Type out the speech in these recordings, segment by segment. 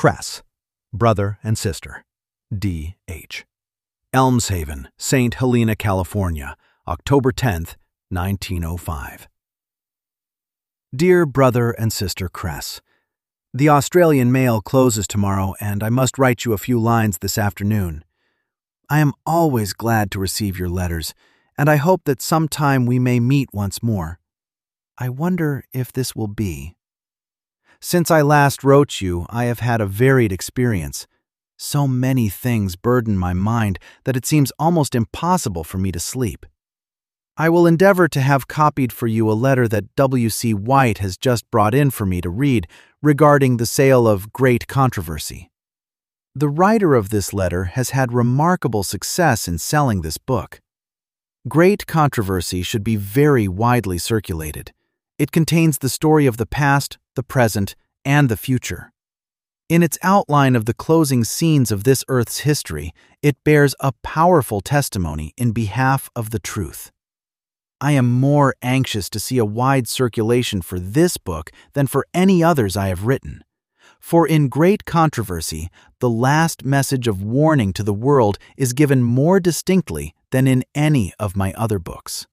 Cress, brother and sister, D.H. Elmshaven, St. Helena, California, October 10th, 1905. Dear Brother and Sister Cress, the Australian mail closes tomorrow, and I must write you a few lines this afternoon. I am always glad to receive your letters, and I hope that sometime we may meet once more. I wonder if this will be. Since I last wrote you, I have had a varied experience. So many things burden my mind that it seems almost impossible for me to sleep. I will endeavor to have copied for you a letter that W.C. White has just brought in for me to read regarding the sale of Great Controversy. The writer of this letter has had remarkable success in selling this book. Great Controversy should be very widely circulated. It contains the story of the past, the present, and the future. In its outline of the closing scenes of this earth's history, it bears a powerful testimony in behalf of the truth. I am more anxious to see a wide circulation for this book than for any others I have written. For in Great Controversy, the last message of warning to the world is given more distinctly than in any of my other books.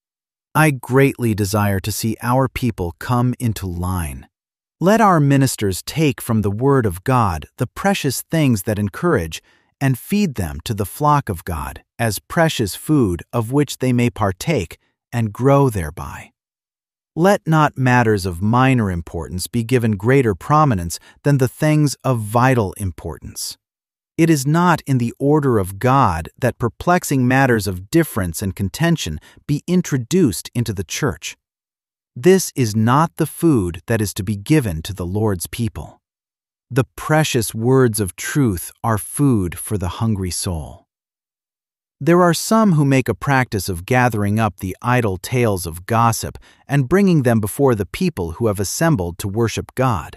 I greatly desire to see our people come into line. Let our ministers take from the Word of God the precious things that encourage and feed them to the flock of God as precious food of which they may partake and grow thereby. Let not matters of minor importance be given greater prominence than the things of vital importance. It is not in the order of God that perplexing matters of difference and contention be introduced into the church. This is not the food that is to be given to the Lord's people. The precious words of truth are food for the hungry soul. There are some who make a practice of gathering up the idle tales of gossip and bringing them before the people who have assembled to worship God.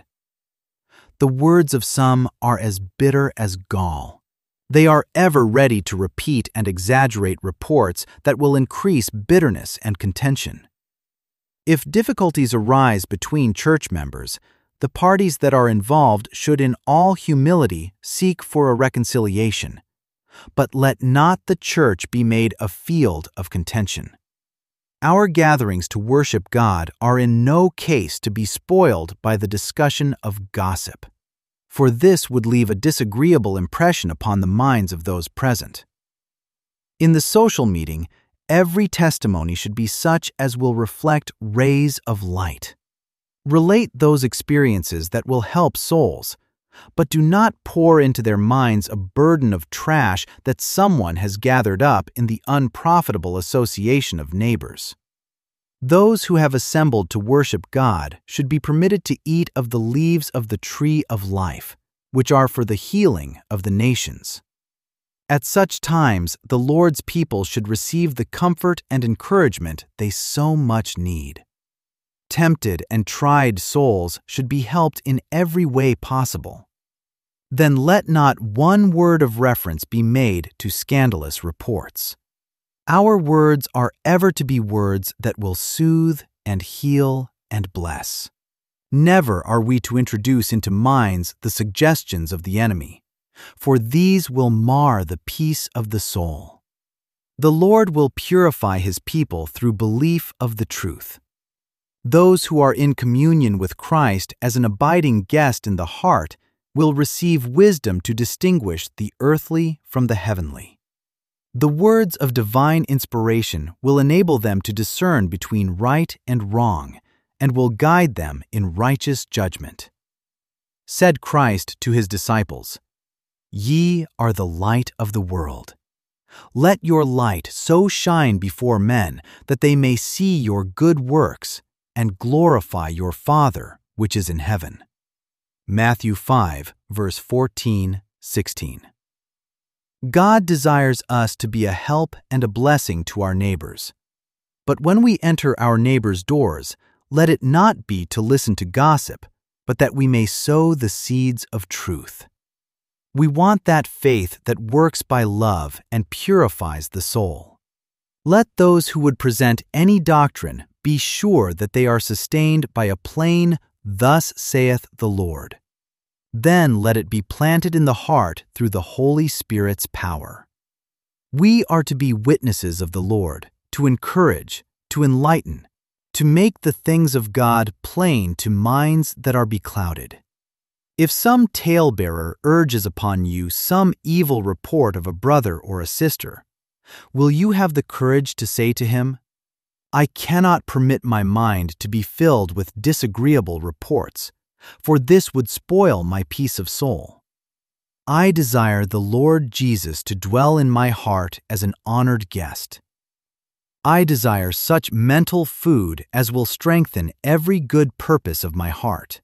The words of some are as bitter as gall. They are ever ready to repeat and exaggerate reports that will increase bitterness and contention. If difficulties arise between church members, the parties that are involved should in all humility seek for a reconciliation. But let not the church be made a field of contention. Our gatherings to worship God are in no case to be spoiled by the discussion of gossip, for this would leave a disagreeable impression upon the minds of those present. In the social meeting, every testimony should be such as will reflect rays of light. Relate those experiences that will help souls, but do not pour into their minds a burden of trash that someone has gathered up in the unprofitable association of neighbors. Those who have assembled to worship God should be permitted to eat of the leaves of the tree of life, which are for the healing of the nations. At such times, the Lord's people should receive the comfort and encouragement they so much need. Tempted and tried souls should be helped in every way possible. Then let not one word of reference be made to scandalous reports. Our words are ever to be words that will soothe and heal and bless. Never are we to introduce into minds the suggestions of the enemy, for these will mar the peace of the soul. The Lord will purify His people through belief of the truth. Those who are in communion with Christ as an abiding guest in the heart will receive wisdom to distinguish the earthly from the heavenly. The words of divine inspiration will enable them to discern between right and wrong and will guide them in righteous judgment. Said Christ to His disciples, "Ye are the light of the world. Let your light so shine before men that they may see your good works and glorify your Father which is in heaven." Matthew 5, verse 14-16. God desires us to be a help and a blessing to our neighbors. But when we enter our neighbors' doors, let it not be to listen to gossip, but that we may sow the seeds of truth. We want that faith that works by love and purifies the soul. Let those who would present any doctrine be sure that they are sustained by a plain, "Thus saith the Lord." Then let it be planted in the heart through the Holy Spirit's power. We are to be witnesses of the Lord, to encourage, to enlighten, to make the things of God plain to minds that are beclouded. If some talebearer urges upon you some evil report of a brother or a sister, will you have the courage to say to him, "I cannot permit my mind to be filled with disagreeable reports, for this would spoil my peace of soul. I desire the Lord Jesus to dwell in my heart as an honored guest. I desire such mental food as will strengthen every good purpose of my heart.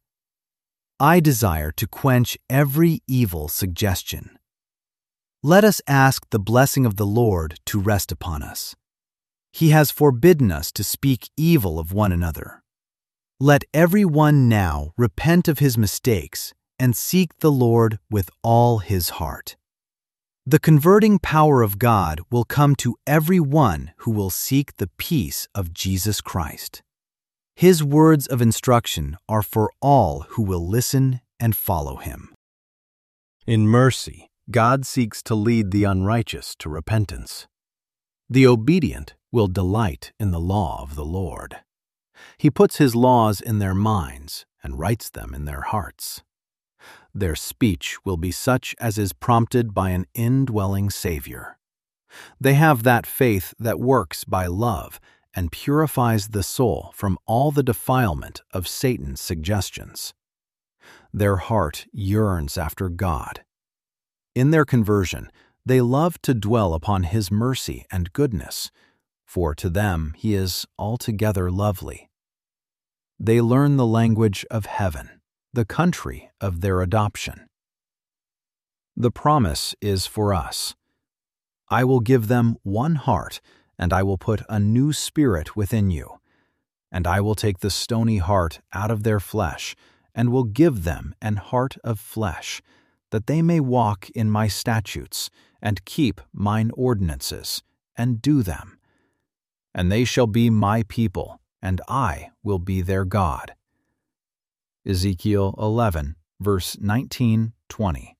I desire to quench every evil suggestion. Let us ask the blessing of the Lord to rest upon us. He has forbidden us to speak evil of one another. Let every one now repent of his mistakes and seek the Lord with all his heart. The converting power of God will come to every one who will seek the peace of Jesus Christ. His words of instruction are for all who will listen and follow him. In mercy, God seeks to lead the unrighteous to repentance. The obedient will delight in the law of the Lord. He puts his laws in their minds and writes them in their hearts. Their speech will be such as is prompted by an indwelling Savior. They have that faith that works by love and purifies the soul from all the defilement of Satan's suggestions. Their heart yearns after God. In their conversion, they love to dwell upon his mercy and goodness, for to them he is altogether lovely. They learn the language of heaven, the country of their adoption. The promise is for us. I will give them one heart, and I will put a new spirit within you. And I will take the stony heart out of their flesh, and will give them an heart of flesh, that they may walk in my statutes, and keep mine ordinances, and do them. And they shall be my people, and I will be their God. Ezekiel 11, verse 19-20.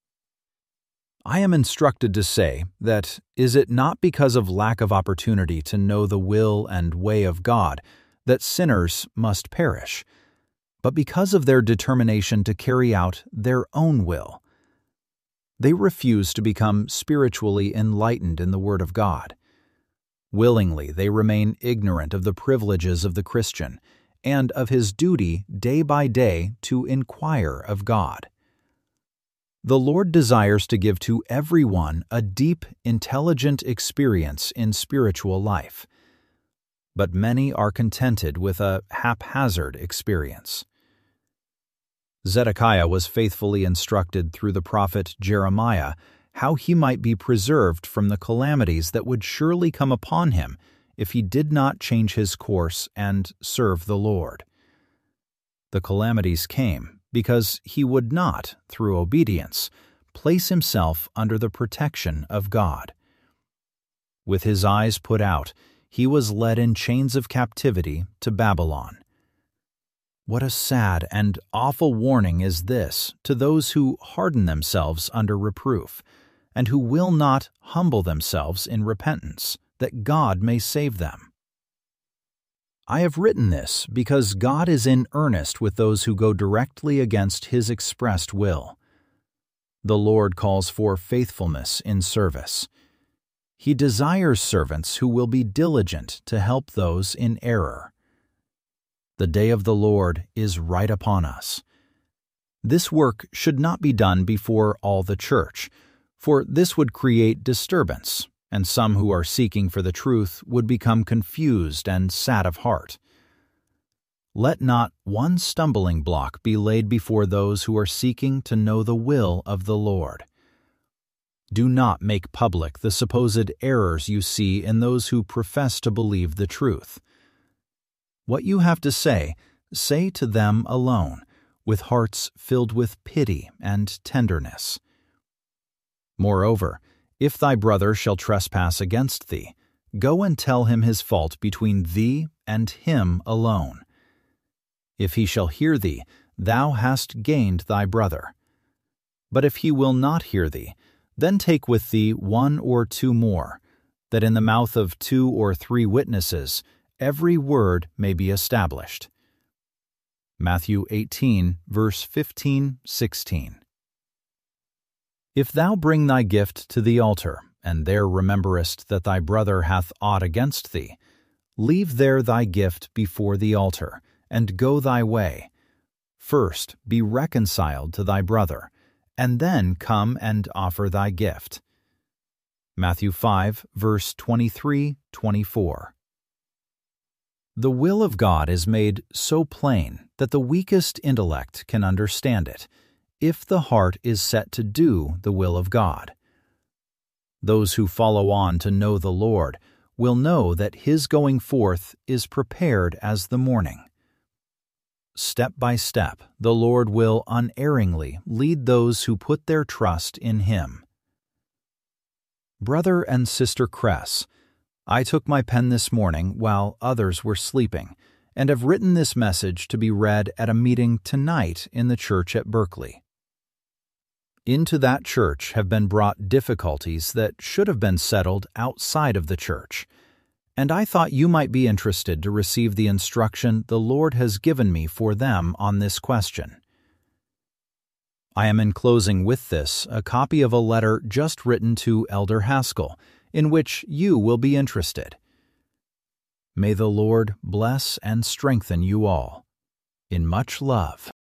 I am instructed to say that is it not because of lack of opportunity to know the will and way of God that sinners must perish, but because of their determination to carry out their own will. They refuse to become spiritually enlightened in the Word of God. Willingly, they remain ignorant of the privileges of the Christian and of his duty day by day to inquire of God. The Lord desires to give to everyone a deep, intelligent experience in spiritual life, but many are contented with a haphazard experience. Zedekiah was faithfully instructed through the prophet Jeremiah how he might be preserved from the calamities that would surely come upon him if he did not change his course and serve the Lord. The calamities came because he would not, through obedience, place himself under the protection of God. With his eyes put out, he was led in chains of captivity to Babylon. What a sad and awful warning is this to those who harden themselves under reproof, and who will not humble themselves in repentance, that God may save them. I have written this because God is in earnest with those who go directly against his expressed will. The Lord calls for faithfulness in service. He desires servants who will be diligent to help those in error. The day of the Lord is right upon us. This work should not be done before all the church, for this would create disturbance, and some who are seeking for the truth would become confused and sad of heart. Let not one stumbling block be laid before those who are seeking to know the will of the Lord. Do not make public the supposed errors you see in those who profess to believe the truth. What you have to say to them alone, with hearts filled with pity and tenderness. Moreover, if thy brother shall trespass against thee, go and tell him his fault between thee and him alone. If he shall hear thee, thou hast gained thy brother. But if he will not hear thee, then take with thee 1 or 2 more, that in the mouth of 2 or 3 witnesses every word may be established. Matthew 18, verse 15, 16. If thou bring thy gift to the altar, and there rememberest that thy brother hath aught against thee, leave there thy gift before the altar, and go thy way. First be reconciled to thy brother, and then come and offer thy gift. Matthew 5, verse 23, 24. The will of God is made so plain that the weakest intellect can understand it, if the heart is set to do the will of God. Those who follow on to know the Lord will know that His going forth is prepared as the morning. Step by step, the Lord will unerringly lead those who put their trust in Him. Brother and Sister Kress, I took my pen this morning while others were sleeping, and have written this message to be read at a meeting tonight in the church at Berkeley. Into that church have been brought difficulties that should have been settled outside of the church, and I thought you might be interested to receive the instruction the Lord has given me for them on this question. I am enclosing with this a copy of a letter just written to Elder Haskell, in which you will be interested. May the Lord bless and strengthen you all. In much love.